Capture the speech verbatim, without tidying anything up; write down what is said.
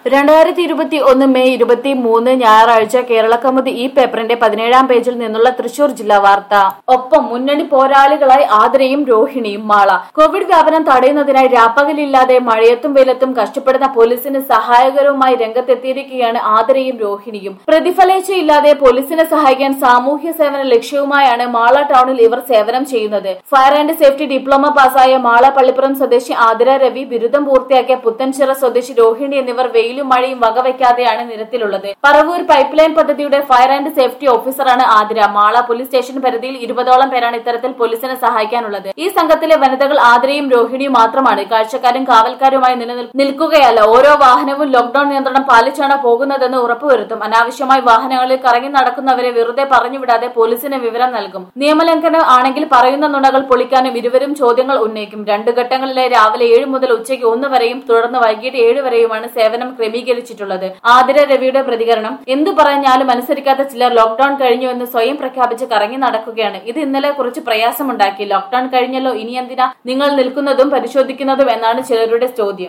രണ്ടായിരത്തി ഇരുപത്തി ഒന്ന് മെയ് ഇരുപത്തി മൂന്ന് ഞായറാഴ്ച കേരളകൗമുദി ഈ പേപ്പറിന്റെ പതിനേഴാം പേജിൽ നിന്നുള്ള തൃശൂർ ജില്ലാ വാർത്ത. ഒപ്പം മുന്നണി പോരാളികളായി ആതിരയും രോഹിണിയും. മാള. കോവിഡ് വ്യാപനം തടയുന്നതിനായി രാപ്പകലില്ലാതെ മഴയത്തും വെയിലത്തും കഷ്ടപ്പെടുന്ന പോലീസിന് സഹായകരവുമായി രംഗത്തെത്തിയിരിക്കുകയാണ് ആതിരയും രോഹിണിയും. പ്രതിഫലേച്ഛയില്ലാതെ പോലീസിനെ സഹായിക്കാൻ സാമൂഹ്യ സേവന ലക്ഷ്യവുമായാണ് മാള ടൗണിൽ ഇവർ സേവനം ചെയ്യുന്നത്. ഫയർ ആൻഡ് സേഫ്റ്റി ഡിപ്ലോമ പാസായ മാള പള്ളിപ്പുറം സ്വദേശി ആതിര രവി, ബിരുദം പൂർത്തിയാക്കിയ പുത്തൻചിറ സ്വദേശി രോഹിണി എന്നിവർ വെയിലും മഴയും വകവയ്ക്കാതെയാണ് നിരത്തിലുള്ളത്. പറവൂർ പൈപ്പ് ലൈൻ പദ്ധതിയുടെ ഫയർ ആൻഡ് സേഫ്റ്റി ഓഫീസറാണ് ആതിര. മാള പോലീസ് സ്റ്റേഷൻ പരിധിയിൽ ഇരുപതോളം പേരാണ് ഇത്തരത്തിൽ പോലീസിനെ സഹായിക്കാനുള്ളത്. ഈ സംഘത്തിലെ വനിതകൾ ആതിരയും രോഹിണിയും മാത്രമാണ്. കാഴ്ചക്കാരും കാവൽക്കാരുമായി നിൽക്കുകയല്ല, ഓരോ വാഹനവും ലോക്ഡൌൺ നിയന്ത്രണം പാലിച്ചാണ് പോകുന്നതെന്ന് ഉറപ്പുവരുത്തും. അനാവശ്യമായി വാഹനങ്ങളിൽ കറങ്ങി നടക്കുന്നവരെ വെറുതെ പറഞ്ഞുവിടാതെ പോലീസിന് വിവരം നൽകും. നിയമലംഘനം ആണെങ്കിൽ പറയുന്ന നുണകൾ പൊളിക്കാനും ഇരുവരും ചോദ്യങ്ങൾ ഉന്നയിക്കും. രണ്ടു ഘട്ടങ്ങളിലെ രാവിലെ ഏഴ് മുതൽ ഉച്ചയ്ക്ക് ഒന്ന് വരെയും തുടർന്ന് വൈകിട്ട് ഏഴ് വരെയുമാണ് സേവനം ക്രമീകരിച്ചിട്ടുള്ളത്. ആതിര രവിയുടെ പ്രതികരണം: എന്തു പറഞ്ഞാലും അനുസരിക്കാത്ത ചിലർ ലോക്ഡൌൺ കഴിഞ്ഞു എന്ന് സ്വയം പ്രഖ്യാപിച്ച് കറങ്ങി നടക്കുകയാണ്. ഇത് ഇന്നലെ കുറച്ച് പ്രയാസമുണ്ടാക്കി. ലോക്ഡൌൺ കഴിഞ്ഞല്ലോ, ഇനി എന്തിനാ നിങ്ങൾ നിൽക്കുന്നതും പരിശോധിക്കുന്നതും എന്നാണ് ചിലരുടെ ചോദ്യം.